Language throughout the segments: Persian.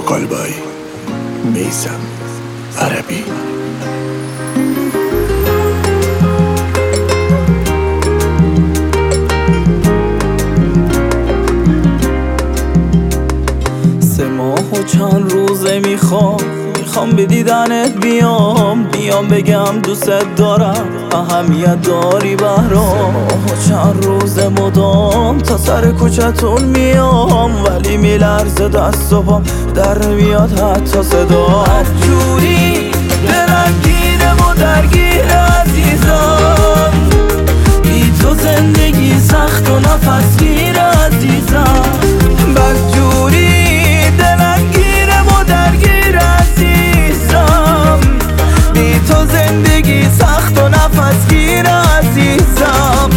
قلبای میثم عربی. سه ماه و چند روزه میخوام به دیدنت بیام بگم دوست دارم، اهمیت داری برام. سه ماه و چند روزه مدام تا سر کوچتون میام، ولی میلرزه دست و پام، در نمیاد حتی صدا. جوری دلم و درگیر عزیزم، بی تو زندگی سخت و نفس گیر عزیزم. بدجوری دلم و درگیر عزیزم، بی تو زندگی سخت و نفس گیر عزیزم.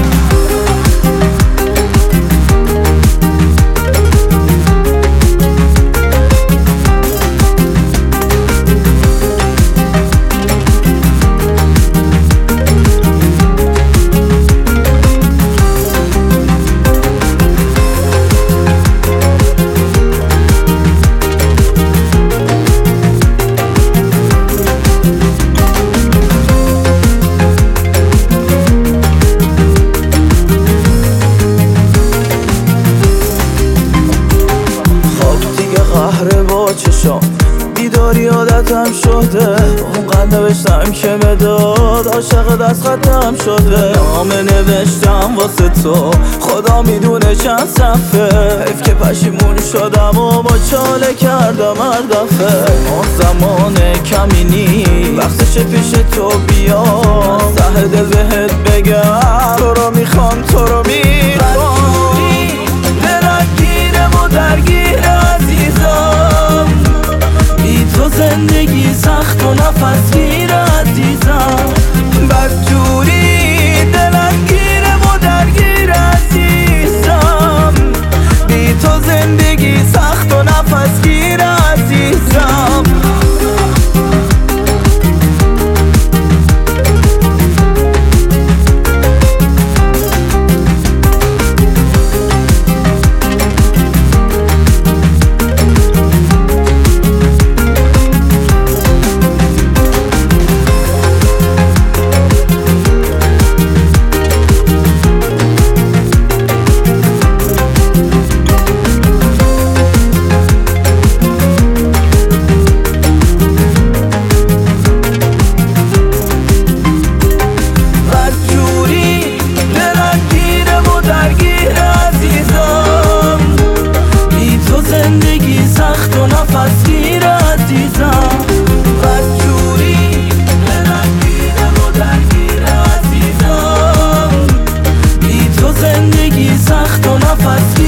بیداری عادتم شده، اونقدر نوشتم که مداد عاشق دست خطم شده. نامه نوشتم واسه تو، خدا میدونه چند صفحه، حیف که پشیمون شدم و چاله کردم هر دفعه. ما زمان کمی نی، وقتش پیش تو بیا، ته دل بهت بگم تو رو میخوام، تو رو میخوام. دلم و درگیر عزیزم، بی تو زندگی سخت و نفس گیر عزیزم. بدجوری دلم و درگیر عزیزم، بی تو زندگی سخت و نفس گیر عزیزم. زندگی سخت و نفس گیر عزیزم. بدجوری دلم و درگیر عزیزم، بی تو زندگی سخت و نفس